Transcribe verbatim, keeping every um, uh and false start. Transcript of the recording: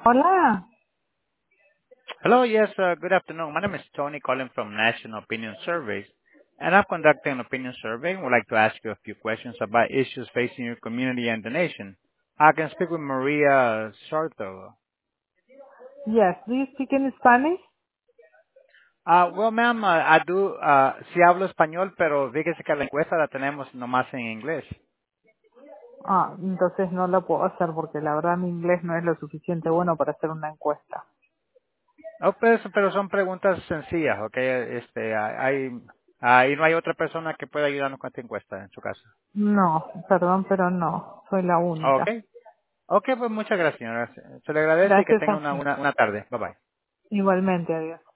Hola. Hello. Yes, uh, good afternoon. My name is Tony calling from National Opinion Surveys, and I'm conducting an opinion survey. Would like to ask you a few questions about issues facing your community and the nation. I can speak with Maria Sarto. Yes. Do you speak in Spanish? Uh, well, ma'am, uh, I do, uh, sí hablo español, pero fíjese que la encuesta la tenemos nomás en inglés. Ah, entonces no lo puedo hacer porque la verdad mi inglés no es lo suficiente bueno para hacer una encuesta. Oh, pues, pero son preguntas sencillas, ¿ok? Este, hay, ahí no hay otra persona que pueda ayudarnos con esta encuesta en su casa. No, perdón, pero no. Soy la Ok. única. Ok, pues muchas gracias, señora. Se le agradece y que Gracias tenga a una, usted. una, una tarde. Bye bye. Igualmente, adiós.